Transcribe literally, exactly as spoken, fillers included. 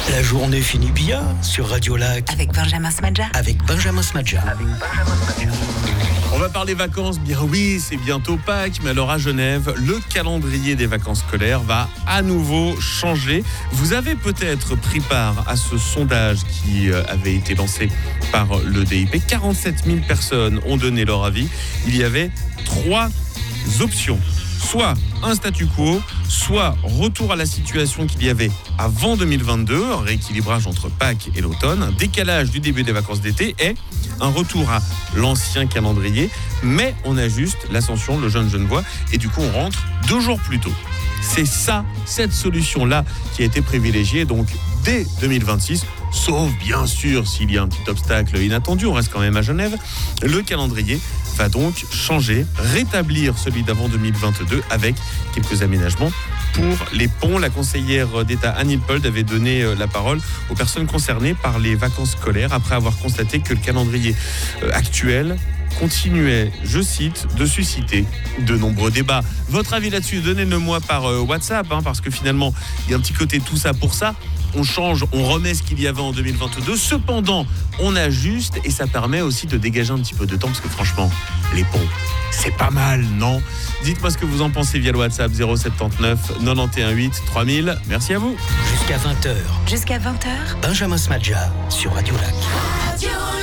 La journée finit bien sur Radio Lac. Avec Benjamin Smadja. Avec Benjamin Smadja. Avec Benjamin Smadja. On va parler vacances, bien oui, c'est bientôt Pâques, mais alors à Genève, le calendrier des vacances scolaires va à nouveau changer. Vous avez peut-être pris part à ce sondage qui avait été lancé par le D I P. quarante-sept mille personnes ont donné leur avis. Il y avait trois options. Soit un statu quo, soit retour à la situation qu'il y avait avant deux mille vingt-deux, un rééquilibrage entre Pâques et l'automne, un décalage du début des vacances d'été et un retour à l'ancien calendrier, mais on ajuste l'ascension, le jeune Genevois, et du coup on rentre deux jours plus tôt. C'est ça, cette solution-là qui a été privilégiée donc dès deux mille vingt-six, sauf bien sûr s'il y a un petit obstacle inattendu, on reste quand même à Genève. Le calendrier va donc changer, rétablir celui d'avant deux mille vingt-deux avec quelques aménagements pour les ponts. La conseillère d'État Anne Hilpold avait donné la parole aux personnes concernées par les vacances scolaires après avoir constaté que le calendrier actuel continuait, je cite, de susciter de nombreux débats. Votre avis là-dessus, donnez-le-moi par WhatsApp, hein, parce que finalement, il y a un petit côté tout ça pour ça. On change, on remet ce qu'il y avait en deux mille vingt-deux. Cependant, on ajuste et ça permet aussi de dégager un petit peu de temps parce que franchement, les ponts, c'est pas mal, non ? Dites-moi ce que vous en pensez via le WhatsApp zéro sept neuf neuf un huit trois mille. Merci à vous. Jusqu'à vingt heures. Jusqu'à vingt heures. Benjamin Smadja sur Radio Lac. Radio